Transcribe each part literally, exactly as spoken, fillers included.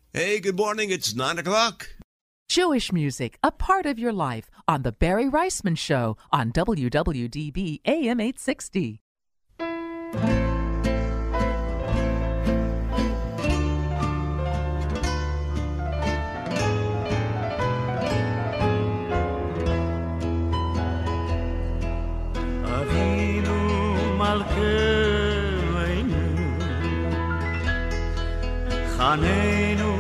Hey, good morning. It's nine o'clock. Jewish music, a part of your life, on The Barry Reisman Show on W W D B A M eight sixty. Avinu Malkeinu Chaneinu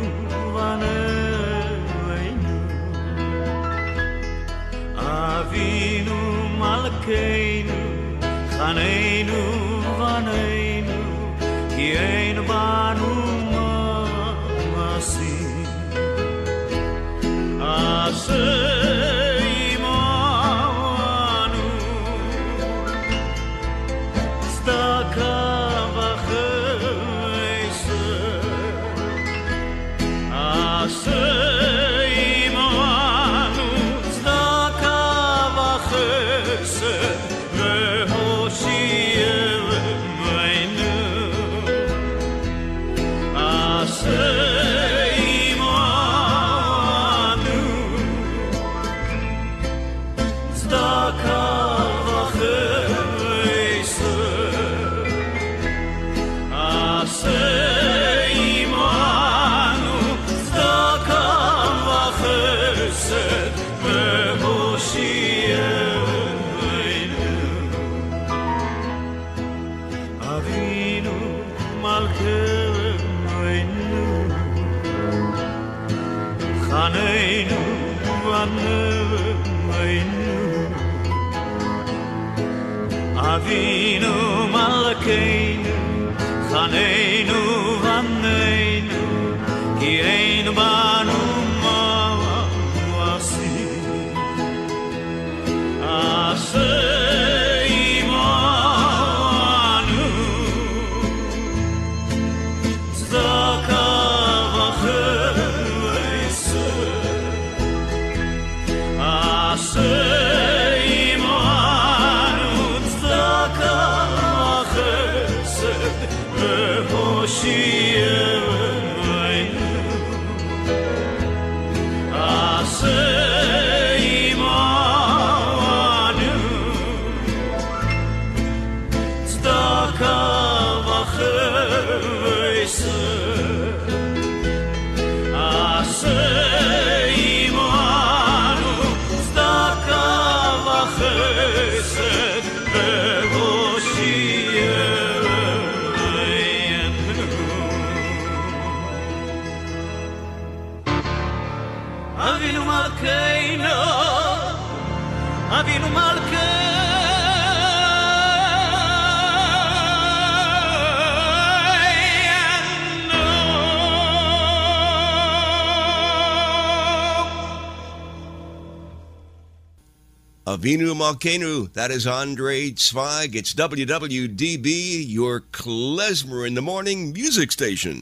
Vaneinu Avinu Malkeinu Chaneinu Vaneinu Ki ein banu ma'asim Aseh imanu Tzedaka v'chesed Aseh imanu Tzedaka v'chesed V'hoshiyenu Aseh imanu Tzedaka v'chesed Aseh imanu Tzedaka v'chesed V'hoshiyenu Avinu Malkeinu Chaneinu Vaneinu Avinu Malkeinu Chaneinu Vaneinu Ki ein banu ma'asim Aseh imanu Tzedaka v'chesed Aseh imanu Tzedaka v'chesed V'hoshiyenu Aseh imanu Tzedaka v'chesed Aseh imanu Tzedaka v'chesed V'hoshiyenu Avinu Malkeinu Avinu Avinu Malkeinu. That is Andre Zweig. It's W W D B, your klezmer in the morning music station.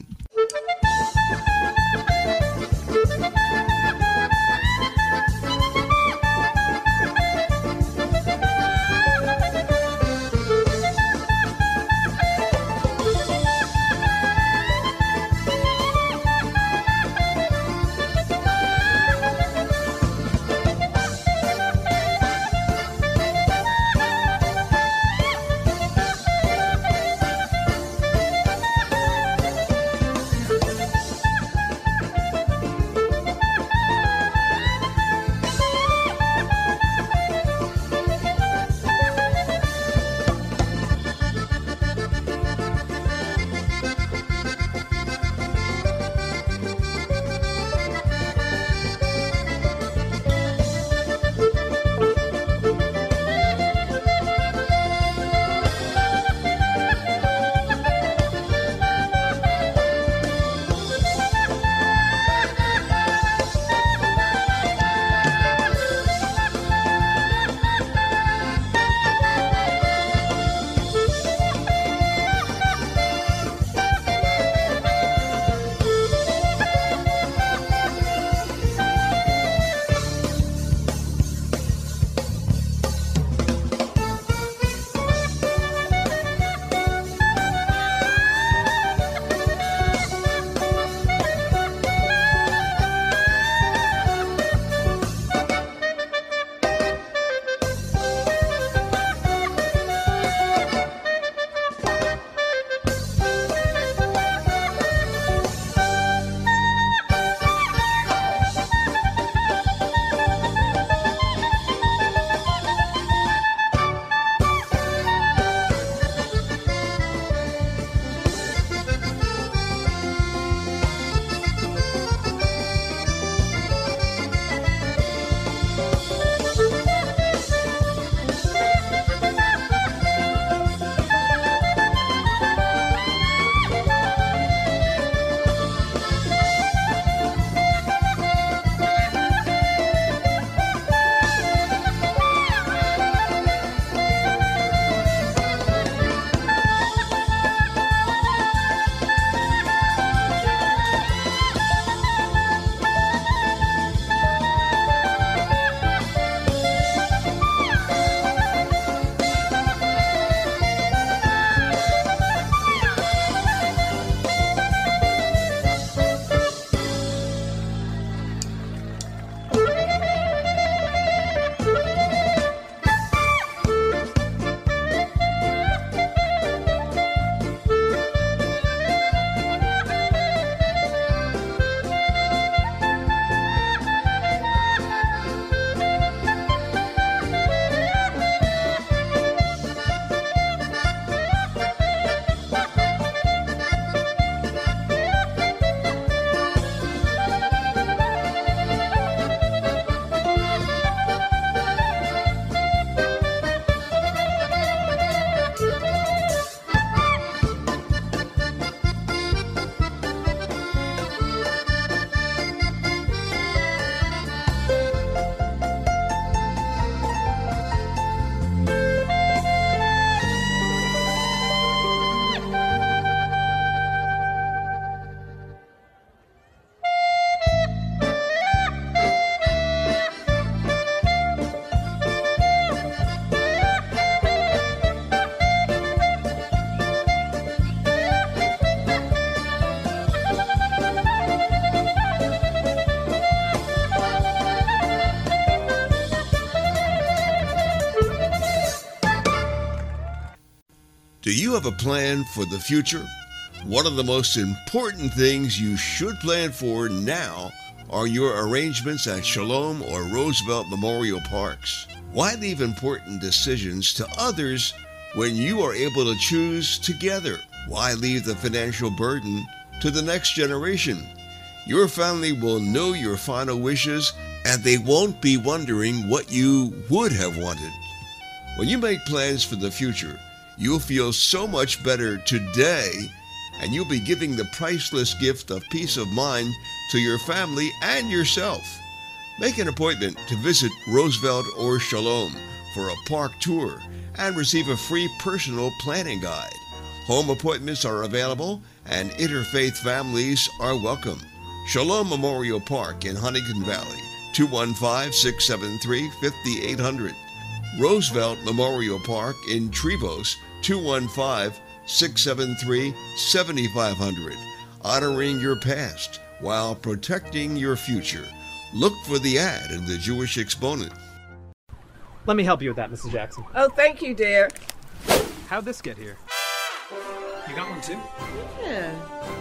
have a plan for the future? One of the most important things you should plan for now are your arrangements at Shalom or Roosevelt Memorial Parks. Why leave important decisions to others when you are able to choose together? Why leave the financial burden to the next generation? Your family will know your final wishes, and they won't be wondering what you would have wanted. When you make plans for the future, you'll feel so much better today, and you'll be giving the priceless gift of peace of mind to your family and yourself. Make an appointment to visit Roosevelt or Shalom for a park tour and receive a free personal planning guide. Home appointments are available, and interfaith families are welcome. Shalom Memorial Park in Huntington Valley, two one five, six seven three, five eight zero zero. Roosevelt Memorial Park in Trevose, two one five, six seven three, seven five zero zero. Honoring your past while protecting your future. Look for the ad in the Jewish Exponent. Let me help you with that, Missus Jackson. Oh, thank you, dear. How'd this get here? You got one too? Yeah.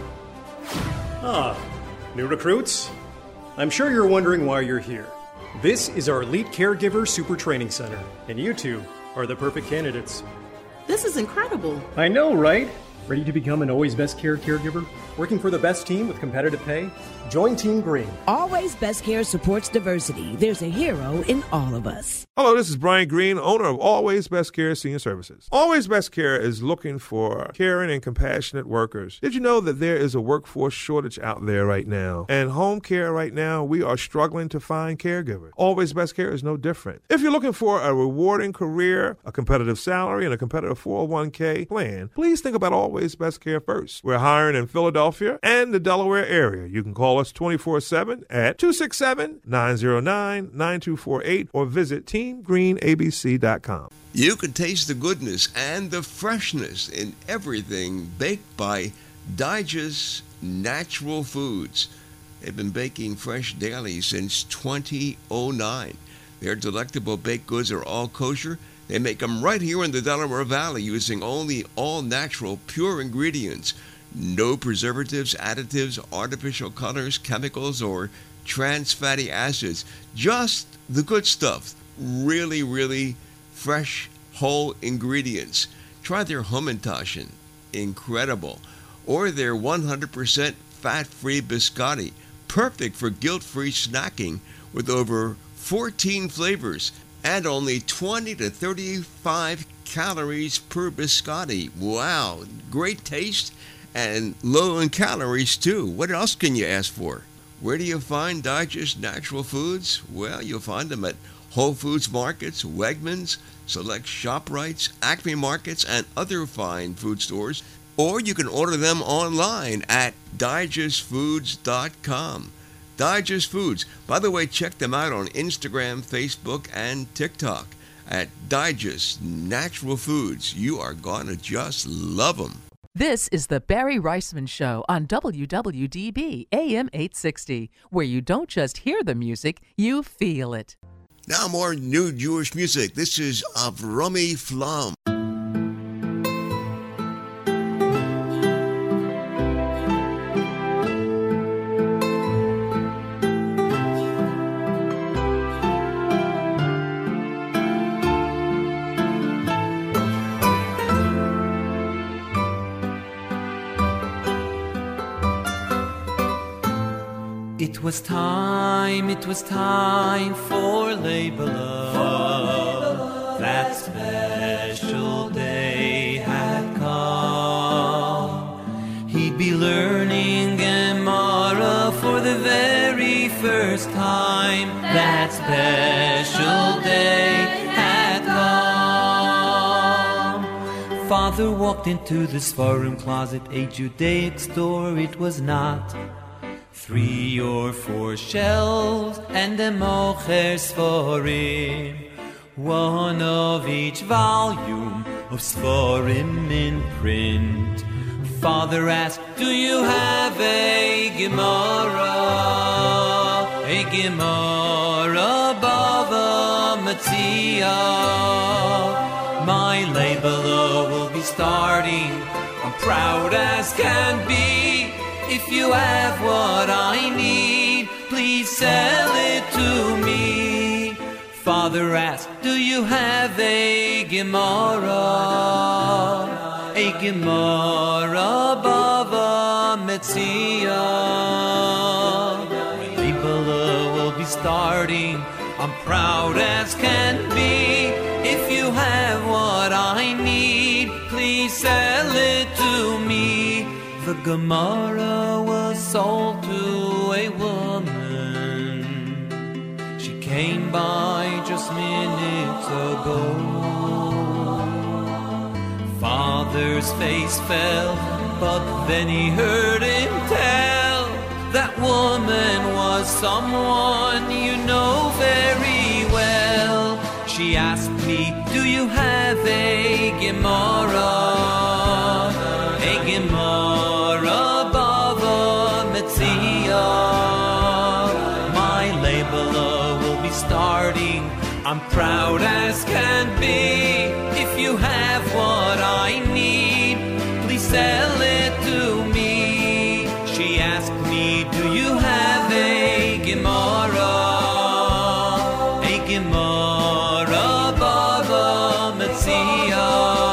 Ah, new recruits? I'm sure you're wondering why you're here. This is our Elite Caregiver Super Training Center, and you two are the perfect candidates. This is incredible. I know, right? Ready to become an Always Best Care caregiver? Working for the best team with competitive pay? Join Team Green. Always Best Care supports diversity. There's a hero in all of us. Hello, this is Brian Green, owner of Always Best Care Senior Services. Always Best Care is looking for caring and compassionate workers. Did you know that there is a workforce shortage out there right now? And home care right now, we are struggling to find caregivers. Always Best Care is no different. If you're looking for a rewarding career, a competitive salary, and a competitive four oh one k plan, please think about Always Best Care first. We're hiring in Philadelphia and the Delaware area. You can call us twenty-four seven at two six seven, nine zero nine, nine two four eight or visit team green a b c dot com. You can taste the goodness and the freshness in everything baked by Digest Natural Foods. They've been baking fresh daily since twenty oh nine. Their delectable baked goods are all kosher. They make them right here in the Delaware Valley using only all-natural, pure ingredients. No preservatives, additives, artificial colors, chemicals, or trans fatty acids. Just the good stuff. Really, really fresh, whole ingredients. Try their Hamantaschen. Incredible. Or their one hundred percent fat-free biscotti. Perfect for guilt-free snacking with over fourteen flavors and only twenty to thirty-five calories per biscotti. Wow. Great taste and low in calories, too. What else can you ask for? Where do you find Digest Natural Foods? Well, you'll find them at Whole Foods Markets, Wegmans, select ShopRites, Acme Markets, and other fine food stores. Or you can order them online at digest foods dot com. Digest Foods. By the way, check them out on Instagram, Facebook, and TikTok at Digest Natural Foods. You are going to just love them. This is the Barry Reisman Show on W W D B A M eight sixty, where you don't just hear the music, you feel it. Now more new Jewish music. This is Avrami Flam. It was time, it was time for Labor Love. That special day had come. He'd be learning Gemara for the very first time. That special day had come. Father walked into the Sfarim closet, a Judaic store it was not. Three or four shelves and a mocher Sfarim, one of each volume of Sfarim in print. Father asked, do you have a Gemara? A Gemara Bava Metzia? My labeler will be starting. I'm proud as can be. If you have what I need, please sell it to me. Father asked, do you have a Gemara? A Gemara Bava Metzia. My labeler will be starting. I'm proud as can be. If you have what I need, please sell it to me. The Gemara was sold to a woman. She came by just minutes ago. Father's face fell, but then he heard him tell that woman was someone you know very well. She asked me, do you have a Gemara? A Gemara Bava Metzia. My labeler will be starting. I'm proud as can be. If you have what I need, please sell it to me. She asked me, do you have a Gemara? A Gemara Bava Metzia.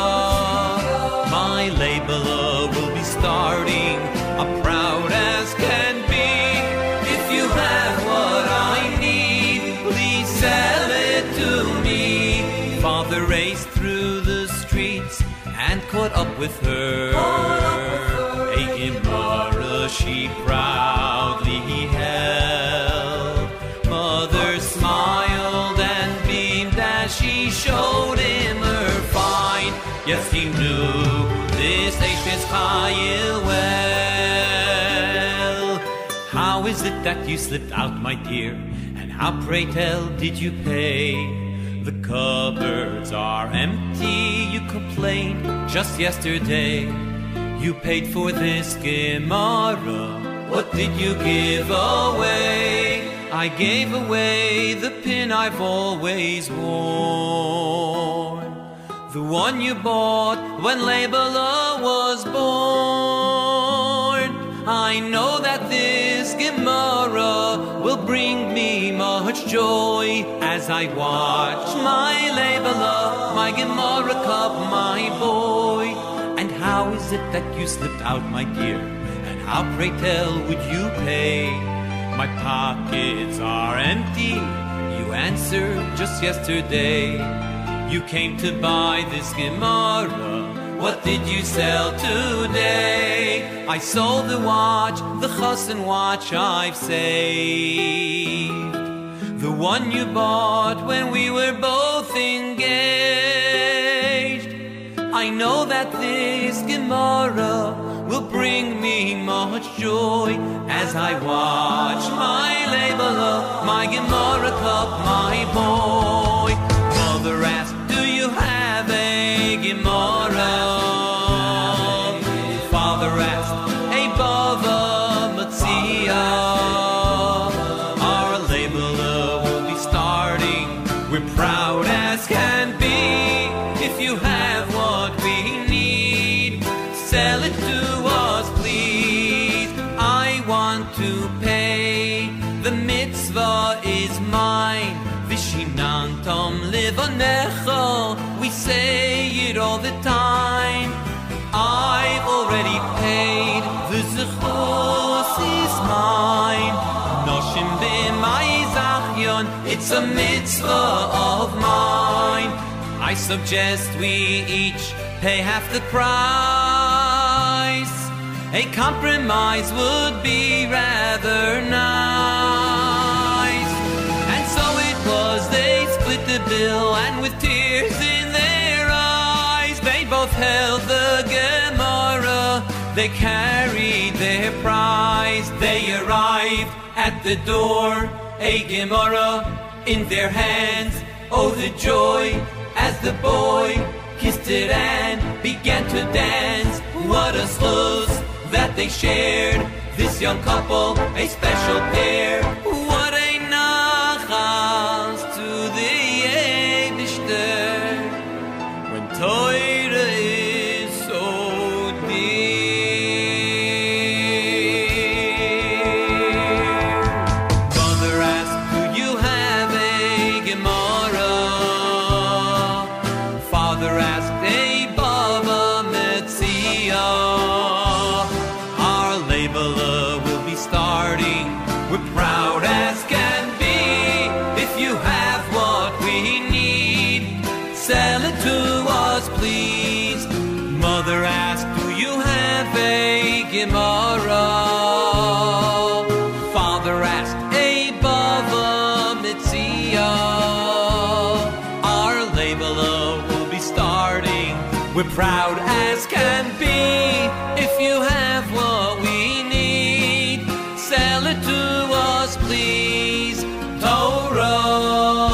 My labeler will be starting. I'm proud as can be. If you have what I need, please sell it to me. Father raced through the streets and caught up with her. A Gemara she proudly held. Mother smiled and beamed as she showed him her find. Yes, he knew this Eishes Chayil well. How is it that you slipped out, my dear? And how, pray tell, did you pay? The cupboards are empty, you complained just yesterday. You paid for this Gemara. What did you give away? I gave away the pin I've always worn, the one you bought when Labeler was born. I know that this Gemara will bring me much joy as I watch my Labeler, my Gemara cup, my boy. And how is it that you slipped out, my dear? And how, pray tell, would you pay? My pockets are empty, you answered just yesterday. You came to buy this Gemara. What did you sell today? I sold the watch, the Chassan watch I've saved, the one you bought when we were both engaged. I know that this Gemara will bring me much joy as I watch my Labeler, my Gemara cup, my boy. Mother asked, do you have a Gemara? Father asked, a Bava Metzia. Our Labeler will be starting. We're proud as can be. If you have what we need, sell it to us, please. I want to pay. The mitzvah is mine. Vishinantom livanecha. We say it all the time. I've already paid. The zechus is mine. Noshim b'mai zachyon. It's a mitzvah of mine. I suggest we each pay half the price. A compromise would be rather nice. And so it was, they split the bill, and with tears in their eyes, they both held the Gemara. They carried their prize. They arrived at the door, a Gemara in their hands. Oh, the joy as the boy kissed it and began to dance. What a schus that they shared, this young couple, a special pair. What a nachas to the Eibishter. When Gemara. Father asked Abava Mitzia. Our labeler will be starting. We're proud as can be. If you have what we need, sell it to us, please. Torah,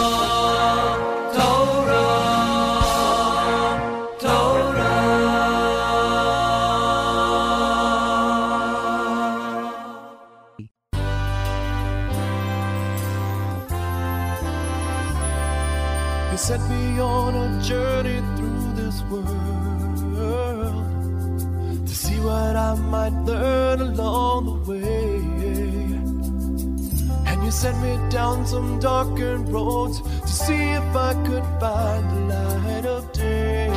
Torah, Torah. You set me on a journey through this world to see what I might learn along the way. And you sent me down some darkened roads to see if I could find the light of day.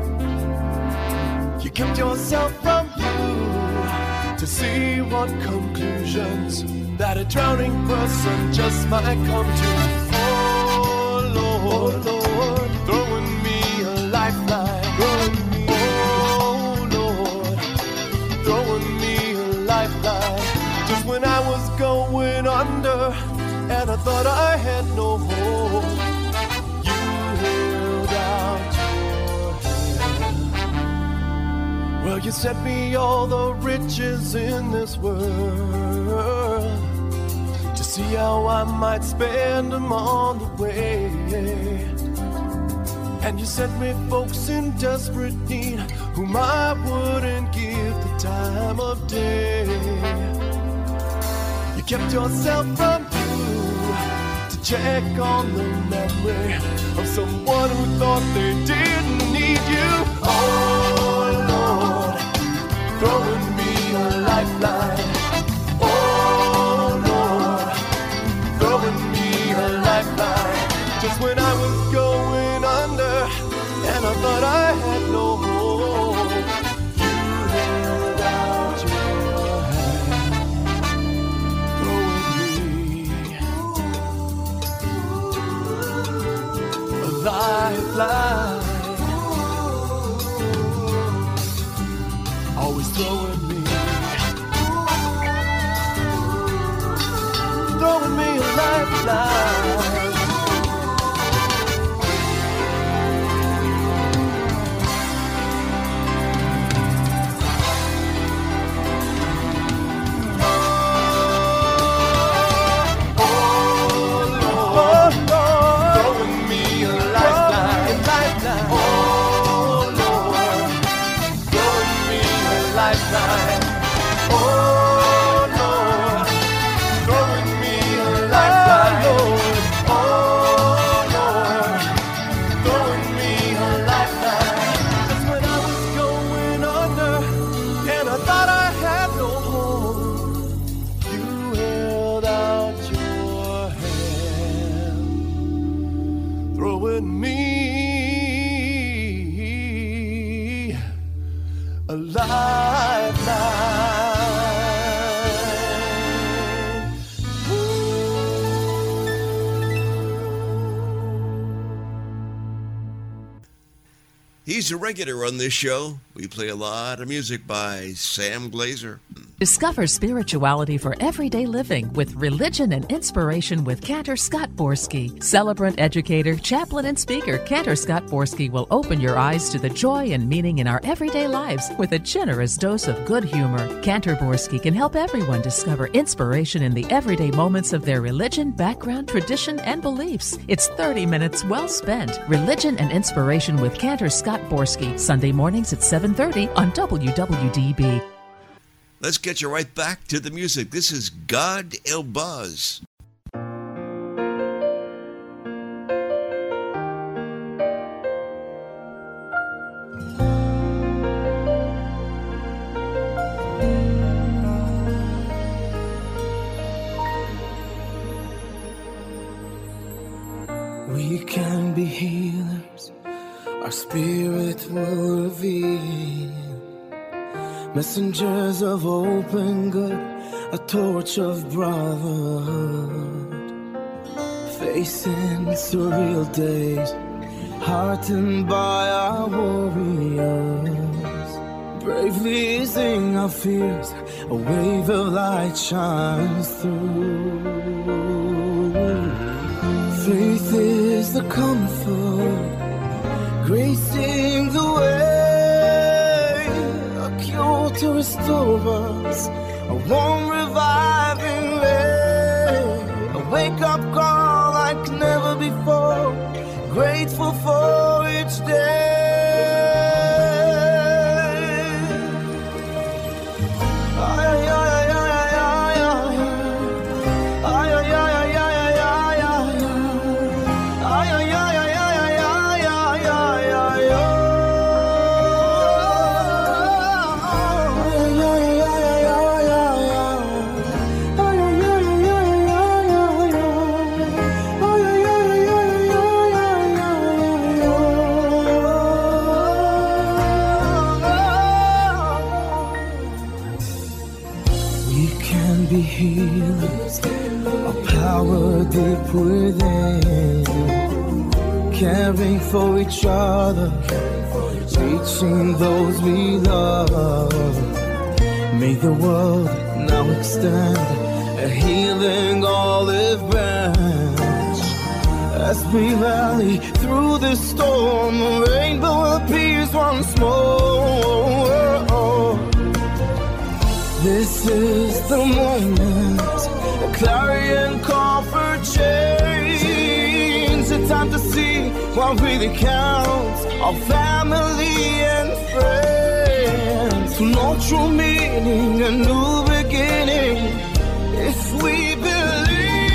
You kept yourself from view to see what conclusions that a drowning person just might come to. Oh Lord, Lord, throwing me a lifeline. Throwing me, oh Lord, throwing me a lifeline. Just when I was going under and I thought I had no hope, you held out your hand. Well, you sent me all the riches in this world to see how I might spend them on the way. And you sent me folks in desperate need whom I wouldn't give the time of day. You kept yourself from view to check on the memory of someone who thought they didn't need you. Oh Lord, throwing me a lifeline. Oh Lord, throwing me a lifeline. Just when I was going under and I thought I had no hope, you held out your hand, throwing me a lifeline. Always throwing me, throwing me a lifeline. He's a regular on this show. We play a lot of music by Sam Glazer. Discover spirituality for everyday living with Religion and Inspiration with Cantor Scott Borski. Celebrant, educator, chaplain, and speaker, Cantor Scott Borski will open your eyes to the joy and meaning in our everyday lives with a generous dose of good humor. Cantor Borski can help everyone discover inspiration in the everyday moments of their religion, background, tradition, and beliefs. It's thirty minutes well spent. Religion and Inspiration with Cantor Scott Borski, Sunday mornings at seven thirty on W W D B. Let's get you right back to the music. This is God Elbaz. We can be healers, our spirit will reveal. Messengers of open good, a torch of brotherhood. Facing surreal days, heartened by our warriors. bravely sing our fears, a wave of light shines through. Faith is the comfort, gracing the way, a cure to restore us, a warm reviving ray, a wake-up call like never before, grateful for each day. Deep within, caring for each other, reaching those we love. May the world now extend a healing olive branch as we rally through the storm. A rainbow appears once more. This is the moment, a clarion call for change. A time to see what really counts, our family and friends. To know true meaning, a new beginning, if we believe.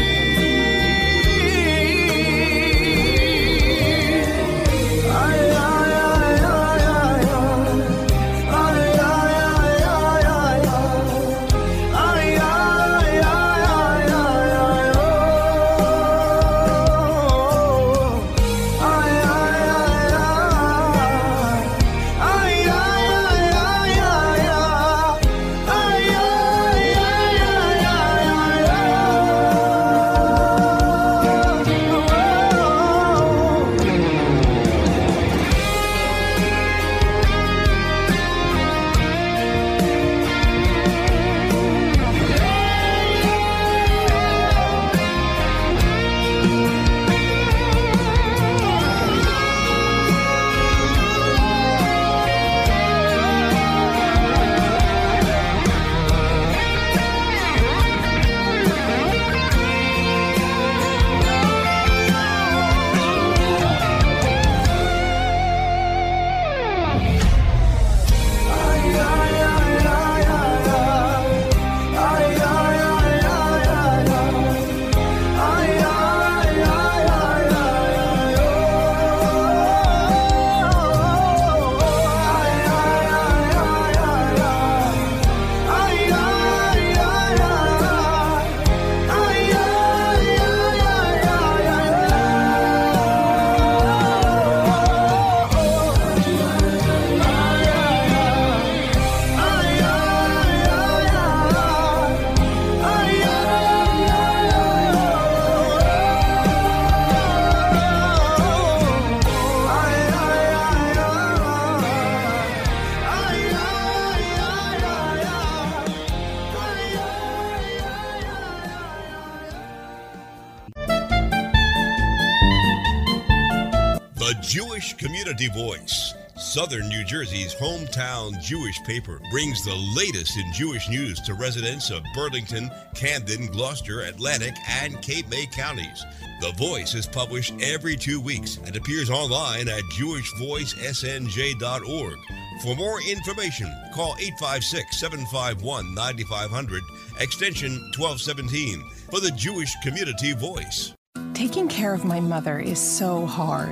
Jewish Community Voice, Southern New Jersey's hometown Jewish paper, brings the latest in Jewish news to residents of Burlington, Camden, Gloucester, Atlantic, and Cape May counties. The Voice is published every two weeks and appears online at jewish voice s n j dot org. For more information, call eight five six, seven five one, nine five zero zero, extension twelve seventeen, for the Jewish Community Voice. Taking care of my mother is so hard.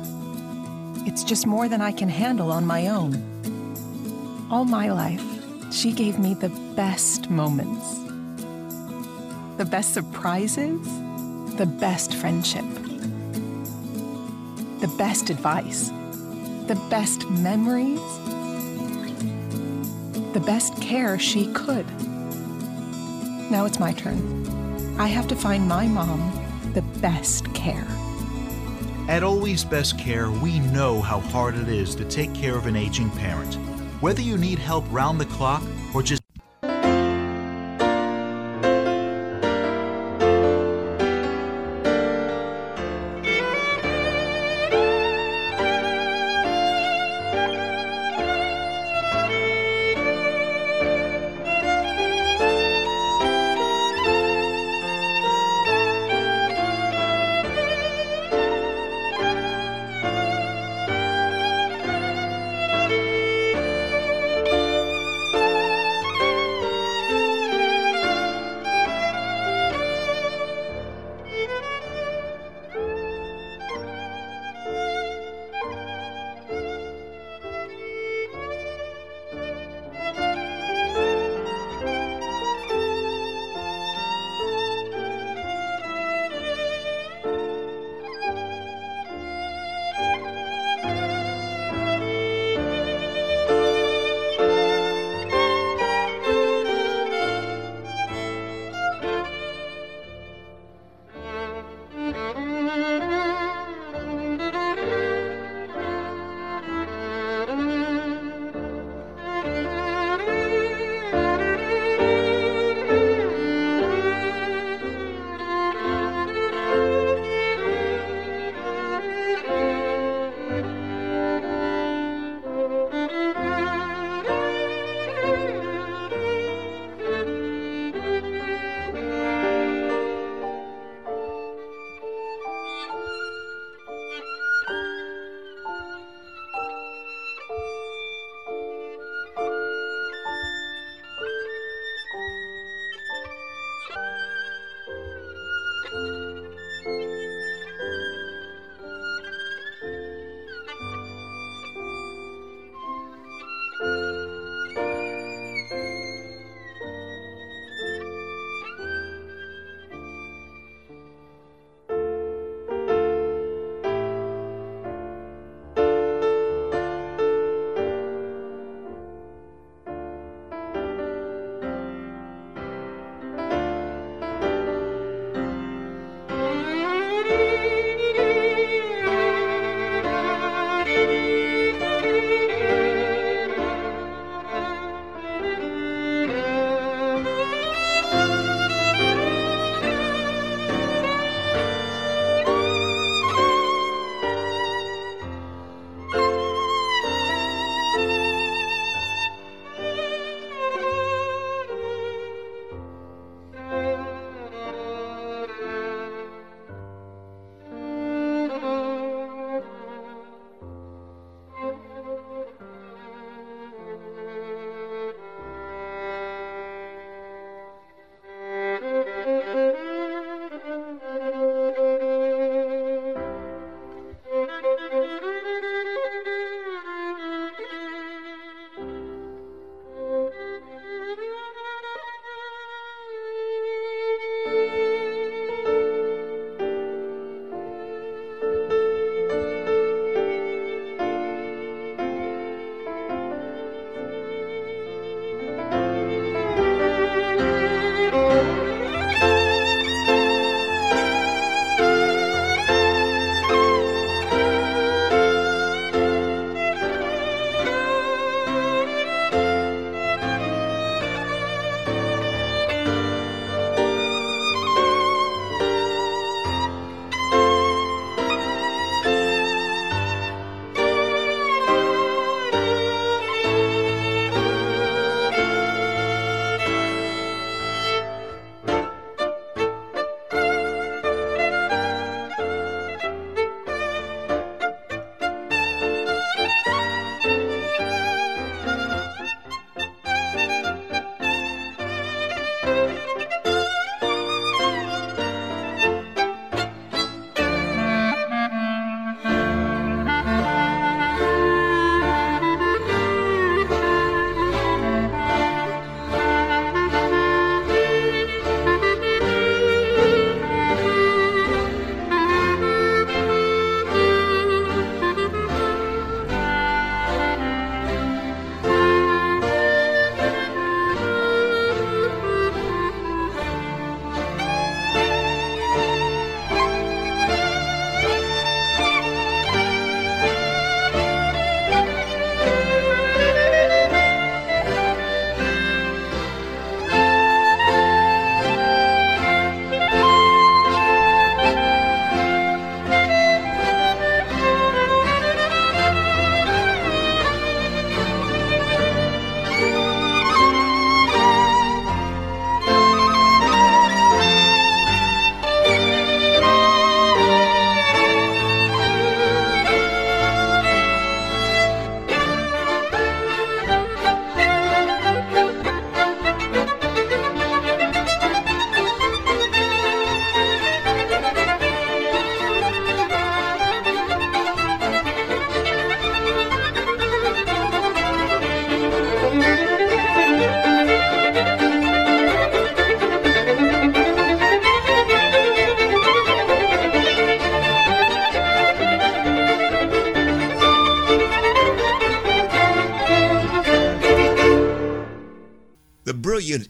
It's just more than I can handle on my own. All my life, she gave me the best moments, the best surprises, the best friendship, the best advice, the best memories, the best care she could. Now it's my turn. I have to find my mom the best care. At Always Best Care, we know how hard it is to take care of an aging parent. Whether you need help round the clock or just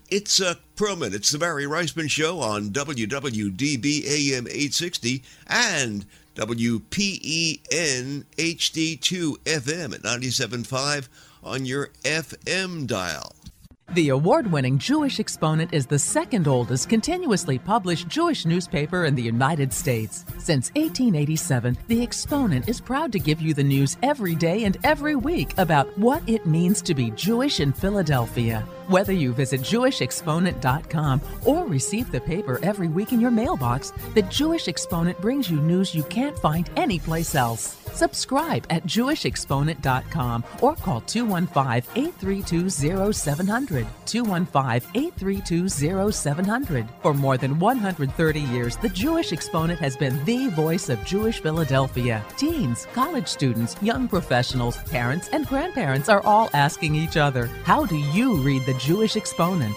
It's a Perlman. It's the Barry Reisman Show on W W D B A M eight sixty and W P E N H D two F M at ninety-seven point five on your F M dial. The award-winning Jewish Exponent is the second oldest continuously published Jewish newspaper in the United States. Since eighteen eighty-seven, the Exponent is proud to give you the news every day and every week about what it means to be Jewish in Philadelphia. Whether you visit Jewish Exponent dot com or receive the paper every week in your mailbox, the Jewish Exponent brings you news you can't find anyplace else. Subscribe at Jewish Exponent dot com or call two one five, eight three two, zero seven zero zero, two one five, eight three two, zero seven zero zero. For more than one hundred thirty years, the Jewish Exponent has been the voice of Jewish Philadelphia. Teens, college students, young professionals, parents, and grandparents are all asking each other, how do you read the Jewish Exponent?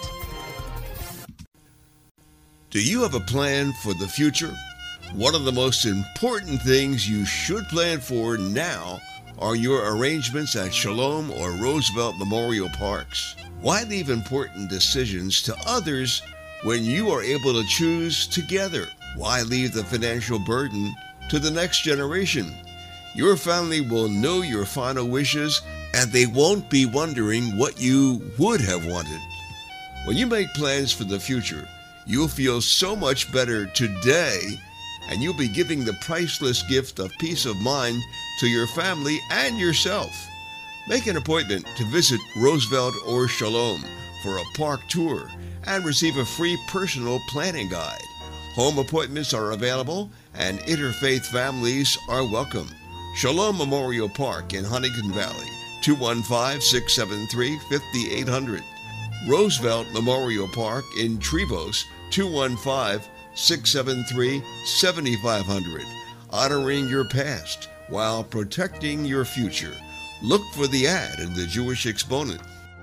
Do you have a plan for the future? One of the most important things you should plan for now are your arrangements at Shalom or Roosevelt Memorial Parks. Why leave important decisions to others when you are able to choose together? Why leave the financial burden to the next generation? Your family will know your final wishes, and they won't be wondering what you would have wanted. When you make plans for the future, you'll feel so much better today, and you'll be giving the priceless gift of peace of mind to your family and yourself. Make an appointment to visit Roosevelt or Shalom for a park tour and receive a free personal planning guide. Home appointments are available and interfaith families are welcome. Shalom Memorial Park in Huntington Valley, two one five, six seven three, five eight zero zero. Roosevelt Memorial Park in Trevose, two one five, six seven three, seven five zero zero. Honoring your past while protecting your future. Look for the ad in the Jewish Exponent.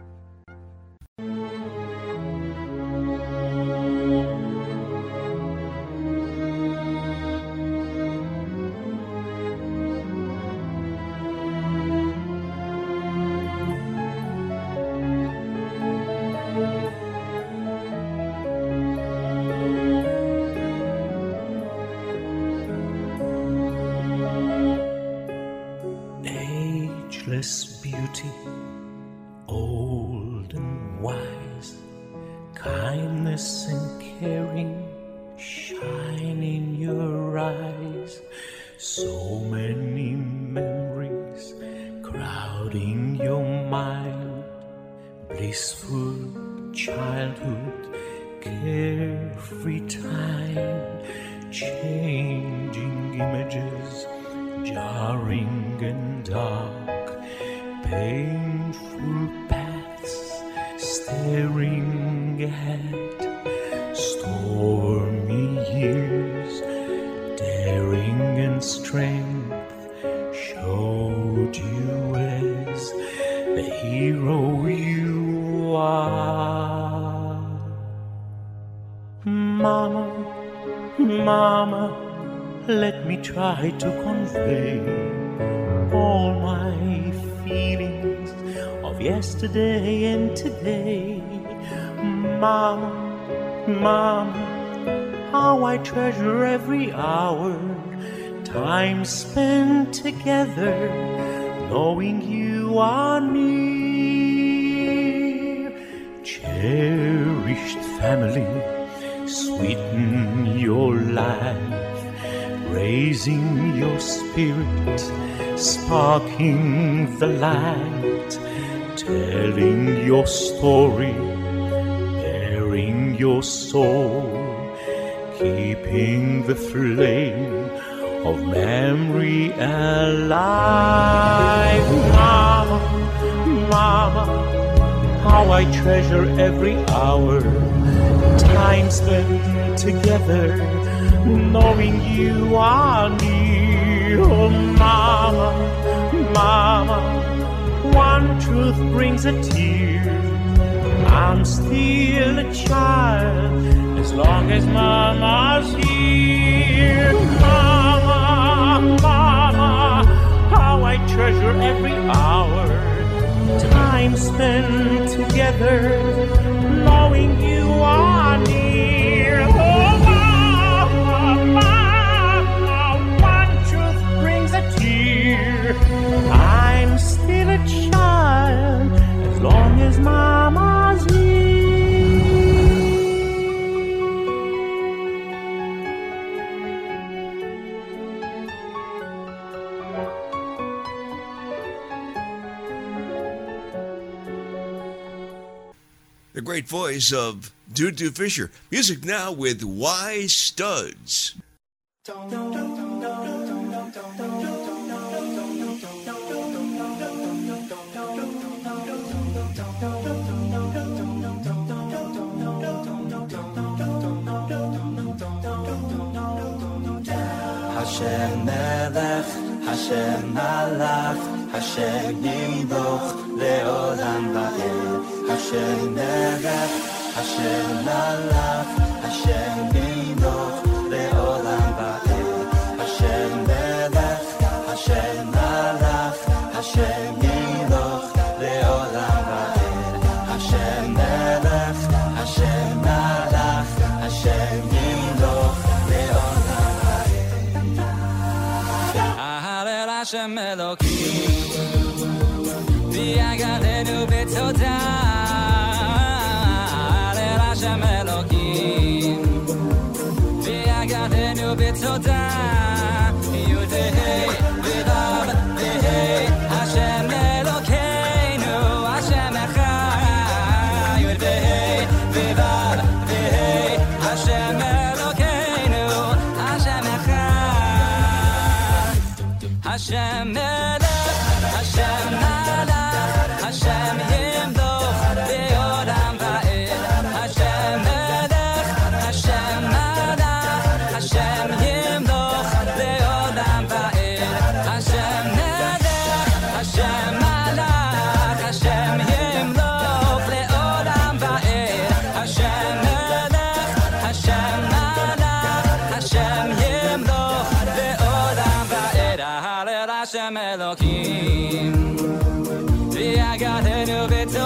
Beauty, old and wise, kindness and caring shine in your eyes. So many memories crowding your mind, blissful childhood, carefree time, changing images, jarring and dark. Painful paths staring ahead, stormy years, daring and strength showed you as the hero you are. Mama, Mama, let me try to convey all my feelings of yesterday and today. Mama, Mama, how I treasure every hour, time spent together, knowing you are near. Cherished family, sweeten your life, raising your spirit, sparking the light, telling your story, bearing your soul, keeping the flame of memory alive. Mama, Mama, how I treasure every hour, time spent together, knowing you are near. Oh, Mama, Mama, one truth brings a tear. I'm still a child as long as Mama's here. Mama, Mama, how I treasure every hour, time spent together, knowing you the great voice of Dudu Fisher. Music now with Y Studs. Hashem Melech, Hashem Malach, Hashem Yimloch Leolam Va'ed. Hashem Melech, Hashem Malach, Hashem Yimloch Leolam Va'ed. Hashem Melech, Hashem Malach, Hashem Yimloch Leolam Va'ed. Hashem Melech, Hashem Malach, Hashem Yimloch Leolam. Hashem Elokim, V'yagadenu b'todah. Hashem Elokim, V'yagadenu b'todah. Yudhei v'vav v'hei. Hashem Elokeinu, Hashem Echad. Yudhei v'vav v'hei. Hashem Elokeinu, Hashem Echad. Hashem Melech, Hashem Malach, Hashem Yimloch Leolam Va'ed. Hashem Melech, Hashem Malach, Hashem Yimloch Leolam Va'ed. Hashem Melech, Hashem Malach, Hashem Yimloch Leolam Va'ed. Hashem Melech, Hashem Malach, Hashem Yimloch Leolam Va'ed. Hashem Elokim, V'yagadenu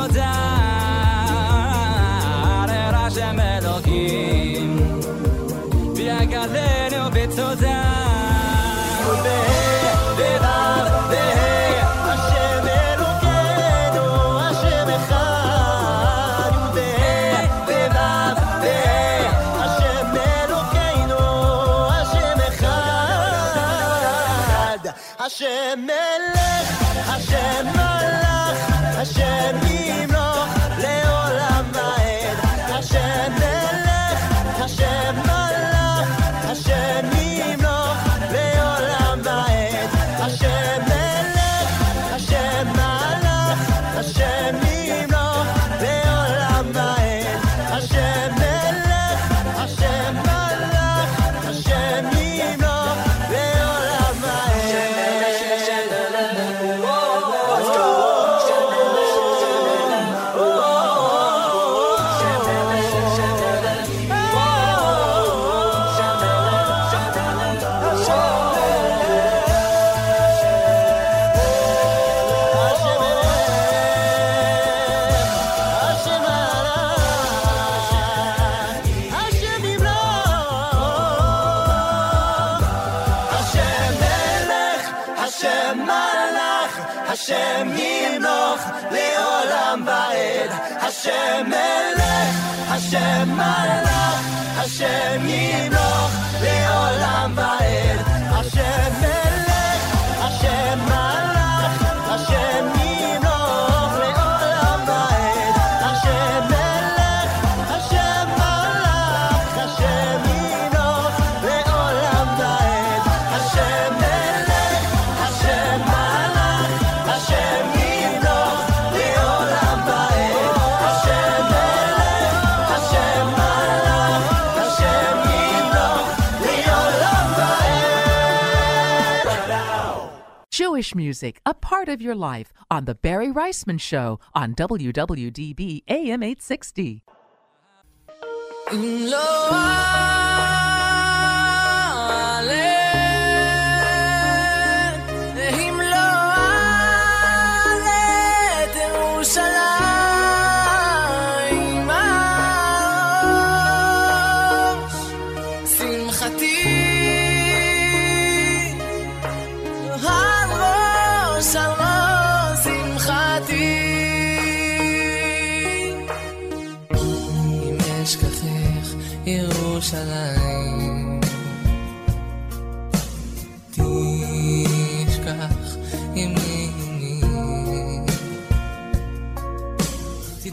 b'todah. Hashem Elokim, V'yagadenu b'todah. V'vav v'hei. Hashem Elokeinu, Hashem Echad. V'vav v'hei. Hashem Elokeinu, Hashem Echad. Hashem Melech, Hashem Malach, Hashem Yimloch Leolam Va'ed. Hashem Melech, Hashem Malach, Hashem Yimloch Leolam Va'ed. Hashem Melech, Hashem Malach, Hashem Yimloch Leolam Va'ed. Hashem Melech, Hashem Malach, Hashem Yimloch Leolam Va'ed. Hashem Yimloch Leolam Va'ed. Hashem Melech, Hashem Malach, Hashem Yimloch Leolam Va'ed. Hashem Melech, Hashem Malach, Hashem Yimloch Leolam Va'ed. Hashem Melech, Hashem Malach, Hashem Yimloch Leolam Va'ed. Hashem Melech, Hashem Malach, Hashem Yimloch Leolam Va'ed. Hashem Melech, Hashem Malach, Hashem Yimloch Leolam Va'ed. Jewish music, a part of your life, on The Barry Reisman Show on W W D B A M eight sixty. ירושלים תשכח ימיני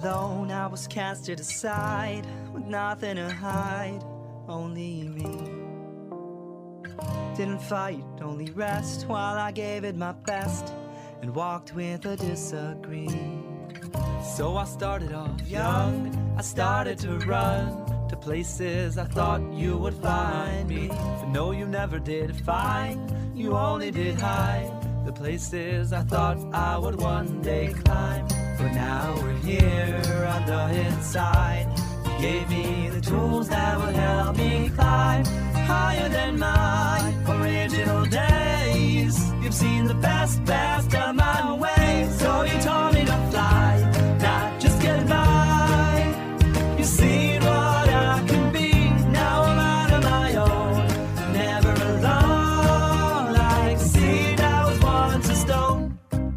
alone, I was casted aside, with nothing to hide, only me. Didn't fight, only rest, while I gave it my best, and walked with a disagree. So I started off young, I started to run to places I thought you would find me. For no, you never did find, you only did hide the places I thought I would one day climb. But now we're here on the inside. You gave me the tools that will help me climb higher than my original days. You've seen the best, best of my ways. So you taught me to fly, not just get by. You see what I can be, now I'm out of my own, never alone, like a seed that was once a stone.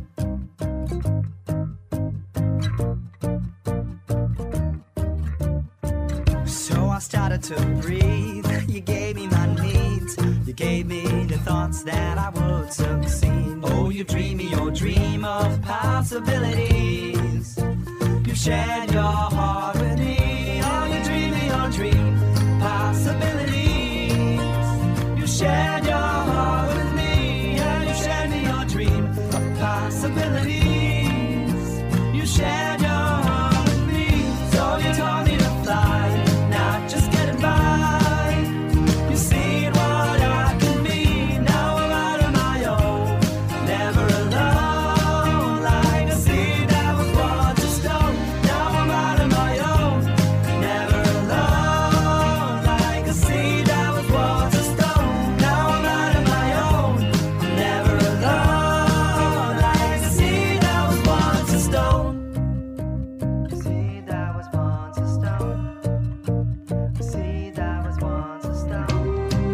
So I started to breathe, you gave me my needs, you gave me the thoughts that I would succeed. Oh, you dream me your dream of possibilities, you shared your heart with me. Oh, you dream me your dream possibilities, you shared your heart with me. And you shared me your dream of possibilities, you shared your heart with me. So you taught me to fly, not just getting by. You see what I can be, now I'm out of my own, never alone, like a seed that was once a stone. Now I'm out of my own, never alone, like a seed that was once a stone. Now I'm out of my own, never alone, like a seed that was once a stone. Seed that was once a stone. Seed that was once a stone.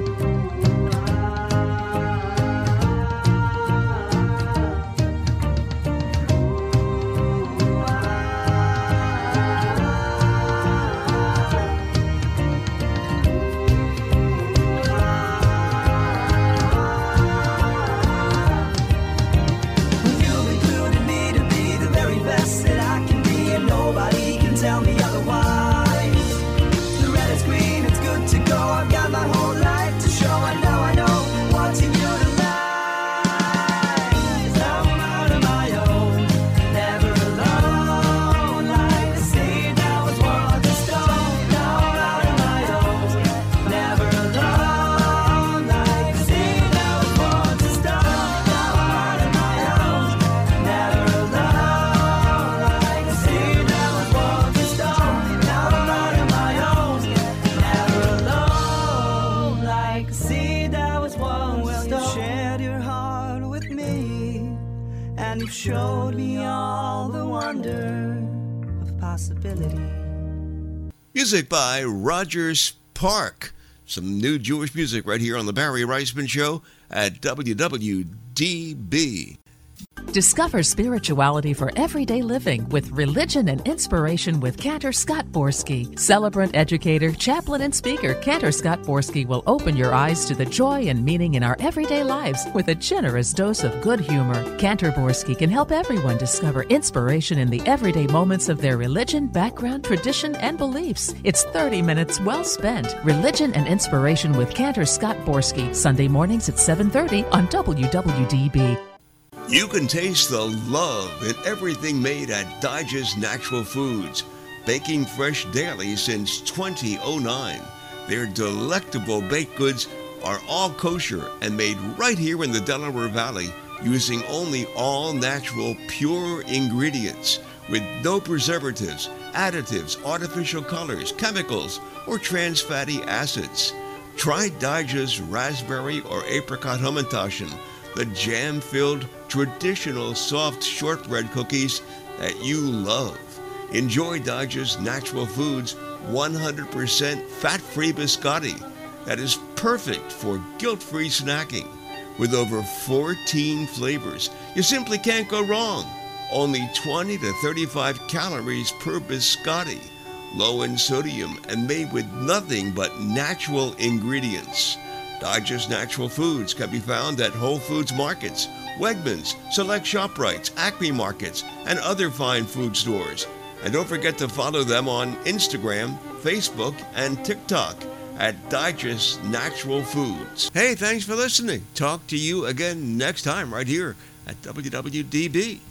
You've included me to be the very best that I can be, and nobody can tell me otherwise. The red is green, it's good to go. I've got my whole life to show, and now I know what's in you to rise. Now I'm out of my own, never alone, like a seed that was once a stone. Now I'm out of my own, never alone, like a seed that was once a stone. Now I'm out of my own, never alone, like a seed that was once a stone. Now I'm out of my own, never alone, like a seed that was once a stone. Well, you shared your heart with me, and you showed me all the wonder of possibility. Music by Rogers Park. Some new Jewish music right here on the Barry Reisman Show at W W D B. Discover spirituality for everyday living with Religion and Inspiration with Cantor Scott Borski. Celebrant, educator, chaplain, and speaker, Cantor Scott Borski will open your eyes to the joy and meaning in our everyday lives with a generous dose of good humor. Cantor Borski can help everyone discover inspiration in the everyday moments of their religion, background, tradition, and beliefs. It's thirty minutes well spent. Religion and Inspiration with Cantor Scott Borski, Sunday mornings at seven thirty on W W D B. You can taste the love in everything made at Digest Natural Foods, baking fresh daily since twenty oh nine. Their delectable baked goods are all kosher and made right here in the Delaware Valley using only all-natural, pure ingredients with no preservatives, additives, artificial colors, chemicals, or trans fatty acids. Try Digest Raspberry or Apricot Hamantaschen, the jam-filled, traditional soft shortbread cookies that you love. Enjoy Digest Natural Foods one hundred percent fat-free biscotti that is perfect for guilt-free snacking. With over fourteen flavors, you simply can't go wrong. Only twenty to thirty-five calories per biscotti, low in sodium and made with nothing but natural ingredients. Digest Natural Foods can be found at Whole Foods markets, Wegmans, select ShopRites, Acme markets, and other fine food stores. And don't forget to follow them on Instagram, Facebook, and TikTok at Digest Natural Foods. Hey, thanks for listening. Talk to you again next time right here at W W D B.